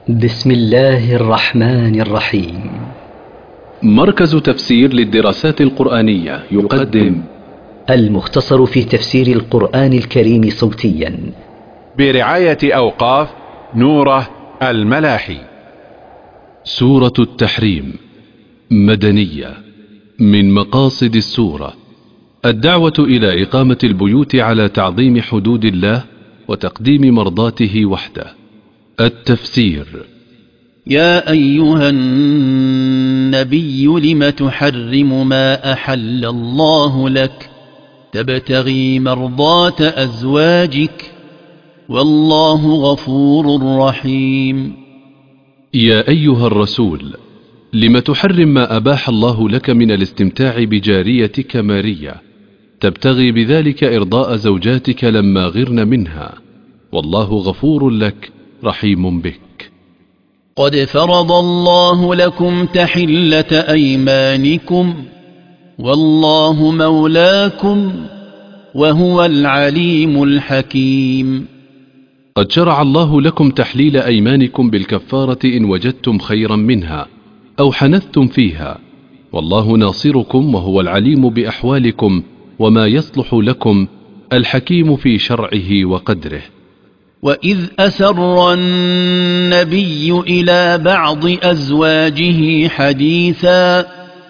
بسم الله الرحمن الرحيم. مركز تفسير للدراسات القرآنية يقدم المختصر في تفسير القرآن الكريم صوتيا برعاية أوقاف نوره الملاحي. سورة التحريم مدنية. من مقاصد السورة الدعوة إلى إقامة البيوت على تعظيم حدود الله وتقديم مرضاته وحده. التفسير: يا أيها النبي لم تحرم ما أحل الله لك تبتغي مرضات أزواجك والله غفور رحيم. يا أيها الرسول لم تحرم ما أباح الله لك من الاستمتاع بجاريتك مارية تبتغي بذلك إرضاء زوجاتك لما غرن منها، والله غفور لك رحيم بك. قد فرض الله لكم تحلة أيمانكم والله مولاكم وهو العليم الحكيم. قد شرع الله لكم تحليل أيمانكم بالكفارة إن وجدتم خيرا منها أو حنثتم فيها، والله ناصركم وهو العليم بأحوالكم وما يصلح لكم الحكيم في شرعه وقدره. وإذ أسر النبي إلى بعض أزواجه حديثا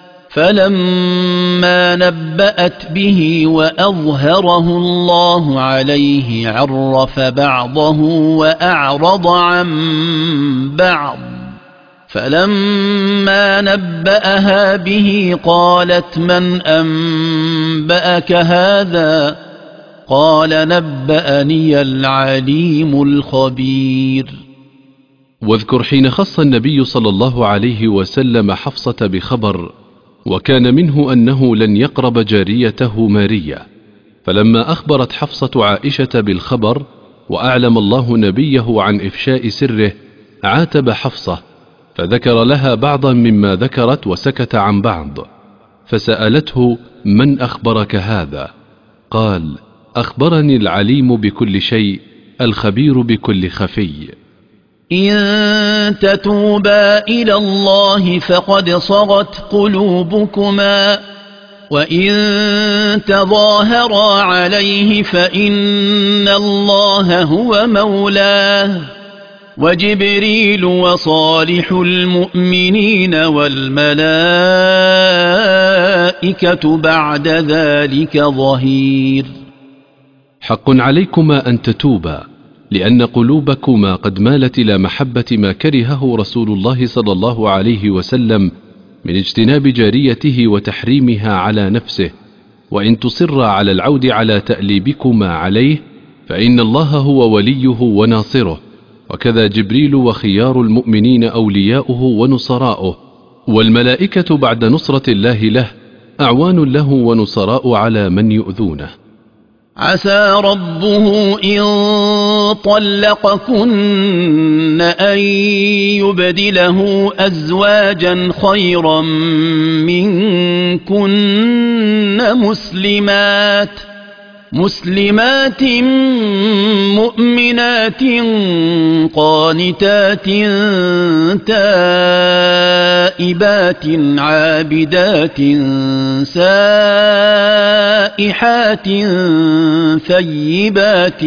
فلما نبأت به وأظهره الله عليه عرف بعضه وأعرض عن بعض، فلما نبأها به قالت من أنبأك هذا؟ قال نبأني العليم الخبير. واذكر حين خص النبي صلى الله عليه وسلم حفصة بخبر، وكان منه أنه لن يقرب جاريته مارية، فلما أخبرت حفصة عائشة بالخبر وأعلم الله نبيه عن إفشاء سره عاتب حفصة، فذكر لها بعضا مما ذكرت وسكت عن بعض، فسألته من أخبرك هذا؟ قال أخبرني العليم بكل شيء الخبير بكل خفي. إن تتوبا إلى الله فقد صغت قلوبكما وإن تظاهرا عليه فإن الله هو مولاه وجبريل وصالح المؤمنين والملائكة بعد ذلك ظهير. حق عليكما أن تتوبا، لأن قلوبكما قد مالت إلى محبة ما كرهه رسول الله صلى الله عليه وسلم من اجتناب جاريته وتحريمها على نفسه، وإن تصر على العود على تأليبكما عليه فإن الله هو وليه وناصره، وكذا جبريل وخيار المؤمنين أولياؤه ونصراؤه، والملائكة بعد نصرة الله له أعوان له ونصراء على من يؤذونه. عسى ربه إن طلقكن أن يبدله أزواجا خيرا منكن مسلمات مؤمنات قانتات تائبات عابدات سائحات ثيبات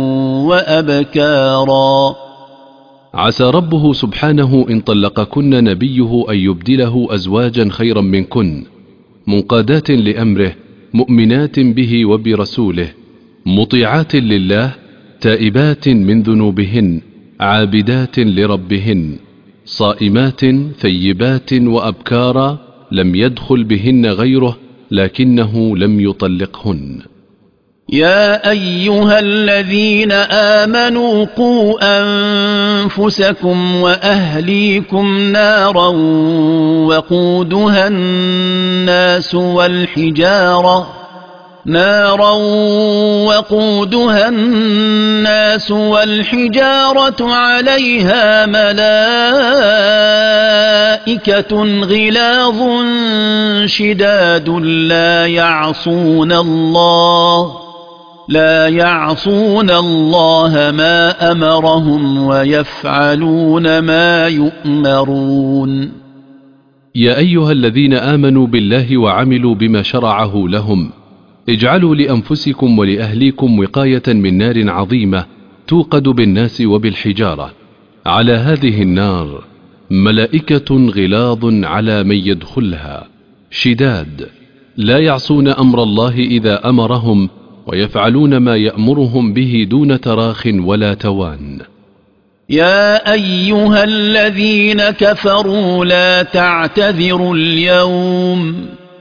وأبكارا. عسى ربه سبحانه إن طلقكن نبيه أن يبدله أزواجا خيرا منكن منقادات لأمره مؤمنات به وبرسوله مطيعات لله تائبات من ذنوبهن عابدات لربهن صائمات ثيبات وأبكارا لم يدخل بهن غيره لكنه لم يطلقهن. يا أيها الذين آمنوا قوا أنفسكم وأهليكم نارا وقودها الناس والحجارة عليها ملائكة غلاظ شداد لا يعصون الله لا يعصون الله ما أمرهم ويفعلون ما يؤمرون يا أيها الذين آمنوا بالله وعملوا بما شرعه لهم اجعلوا لأنفسكم ولأهليكم وقاية من نار عظيمة توقد بالناس وبالحجارة. على هذه النار ملائكة غلاظ على من يدخلها شداد لا يعصون أمر الله إذا أمرهم ويفعلون ما يأمرهم به دون تراخ ولا توان. يا أيها الذين كفروا لا تعتذروا اليوم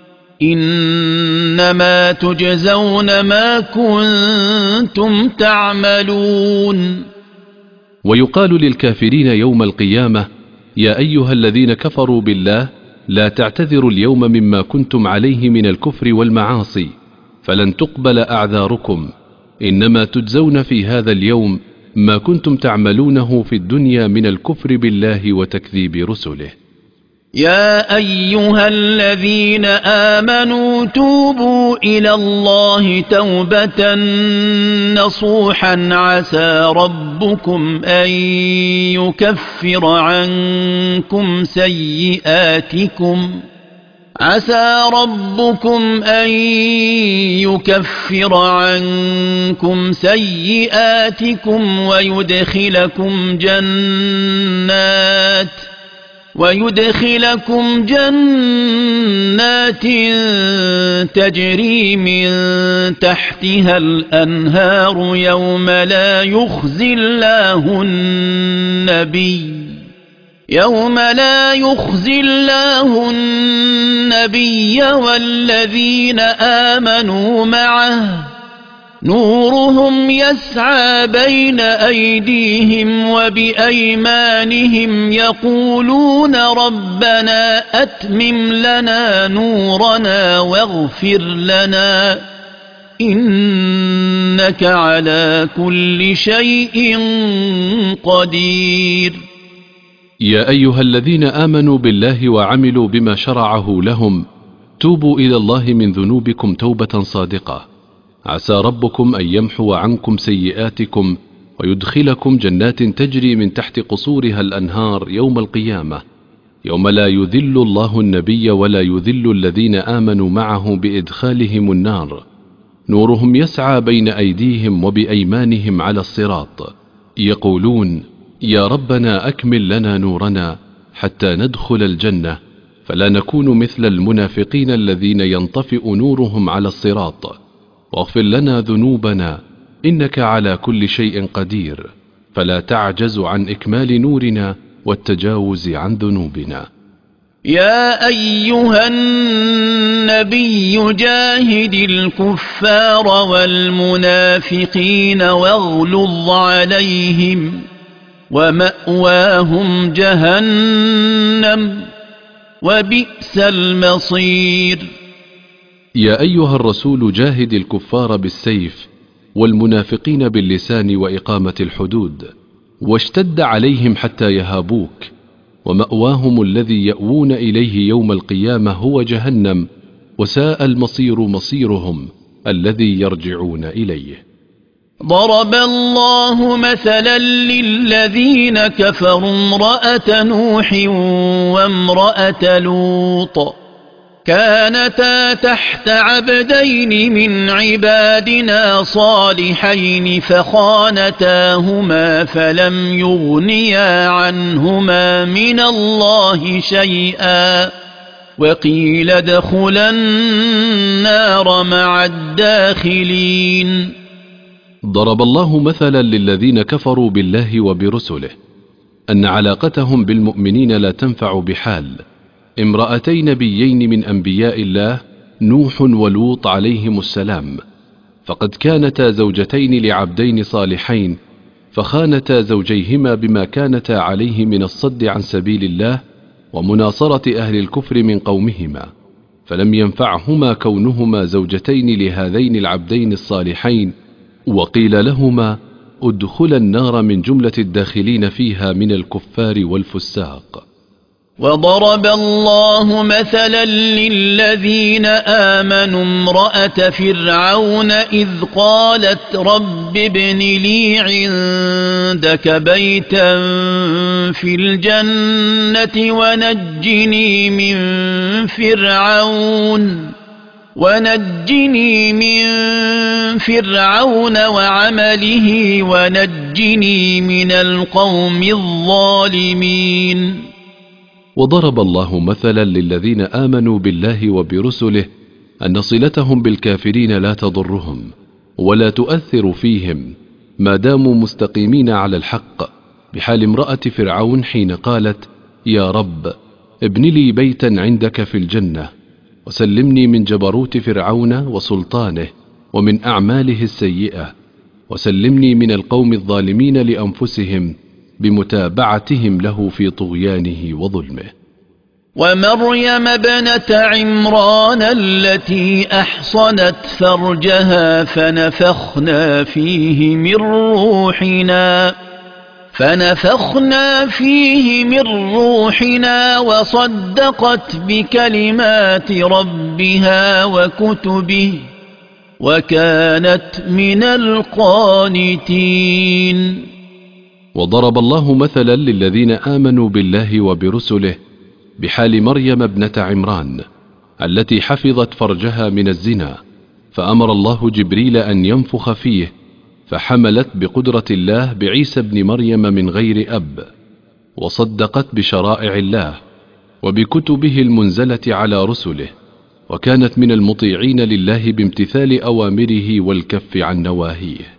إنما تجزون ما كنتم تعملون. ويقال للكافرين يوم القيامة يا أيها الذين كفروا بالله لا تعتذروا اليوم مما كنتم عليه من الكفر والمعاصي فلن تقبل أعذاركم إنما تجزون في هذا اليوم ما كنتم تعملونه في الدنيا من الكفر بالله وتكذيب رسله. يا أيها الذين آمنوا توبوا إلى الله توبة نصوحا عسى ربكم أن يكفر عنكم سيئاتكم ويدخلكم جنات تجري من تحتها الأنهار يوم لا يخزي الله النبي والذين آمنوا معه نورهم يسعى بين أيديهم وبأيمانهم يقولون ربنا أتمم لنا نورنا واغفر لنا إنك على كل شيء قدير. يا أيها الذين آمنوا بالله وعملوا بما شرعه لهم توبوا إلى الله من ذنوبكم توبة صادقة عسى ربكم أن يمحو عنكم سيئاتكم ويدخلكم جنات تجري من تحت قصورها الأنهار يوم القيامة يوم لا يذل الله النبي ولا يذل الذين آمنوا معه بإدخالهم النار نورهم يسعى بين أيديهم وبأيمانهم على الصراط يقولون يا ربنا أكمل لنا نورنا حتى ندخل الجنة فلا نكون مثل المنافقين الذين ينطفئ نورهم على الصراط واغفر لنا ذنوبنا إنك على كل شيء قدير فلا تعجز عن إكمال نورنا والتجاوز عن ذنوبنا. يا أيها النبي جاهد الكفار والمنافقين واغلظ عليهم ومأواهم جهنم وبئس المصير. يا أيها الرسول جاهد الكفار بالسيف والمنافقين باللسان وإقامة الحدود واشتد عليهم حتى يهابوك ومأواهم الذي يأوون إليه يوم القيامة هو جهنم وساء المصير مصيرهم الذي يرجعون إليه. ضرب الله مثلا للذين كفروا امرأة نوح وامرأة لوط كانتا تحت عبدين من عبادنا صالحين فخانتاهما فلم يغنيا عنهما من الله شيئا وقيل ادخلا النار مع الداخلين. ضرب الله مثلا للذين كفروا بالله وبرسله أن علاقتهم بالمؤمنين لا تنفع بحال امرأتي نبيين من أنبياء الله نوح ولوط عليهم السلام فقد كانتا زوجتين لعبدين صالحين فخانتا زوجيهما بما كانتا عليه من الصد عن سبيل الله ومناصرة أهل الكفر من قومهما فلم ينفعهما كونهما زوجتين لهذين العبدين الصالحين وقيل لهما ادخلا النار من جملة الداخلين فيها من الكفار والفساق. وضرب الله مثلا للذين آمنوا امرأة فرعون إذ قالت رب ابن لي عندك بيتا في الجنة ونجني من فرعون وعمله ونجني من القوم الظالمين. وضرب الله مثلا للذين آمنوا بالله وبرسله أن صلتهم بالكافرين لا تضرهم ولا تؤثر فيهم ما داموا مستقيمين على الحق، بحال امرأة فرعون حين قالت يا رب ابن لي بيتا عندك في الجنة وسلمني من جبروت فرعون وسلطانه ومن أعماله السيئة، وسلمني من القوم الظالمين لأنفسهم بمتابعتهم له في طغيانه وظلمه. ومريم ابنة عمران التي أحصنت فرجها فنفخنا فيه من روحنا وصدقت بكلمات ربها وكتبه وكانت من القانتين. وضرب الله مثلا للذين آمنوا بالله وبرسله بحال مريم ابنة عمران التي حفظت فرجها من الزنا، فأمر الله جبريل أن ينفخ فيه فحملت بقدرة الله بعيسى ابن مريم من غير أب، وصدقت بشرائع الله وبكتبه المنزلة على رسله، وكانت من المطيعين لله بامتثال أوامره والكف عن نواهيه.